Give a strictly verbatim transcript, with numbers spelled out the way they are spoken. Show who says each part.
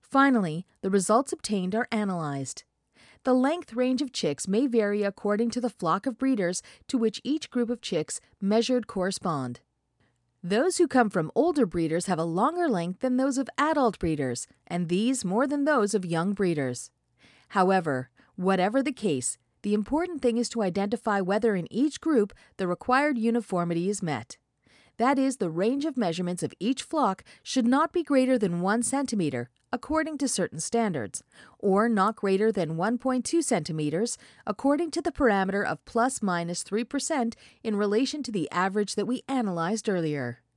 Speaker 1: Finally, the results obtained are analyzed. The length range of chicks may vary according to the flock of breeders to which each group of chicks measured correspond. Those who come from older breeders have a longer length than those of adult breeders, and these more than those of young breeders. However, whatever the case, the important thing is to identify whether in each group the required uniformity is met. That is, the range of measurements of each flock should not be greater than one centimeter, according to certain standards, or not greater than one point two centimeters, according to the parameter of plus minus three percent in relation to the average that we analyzed earlier.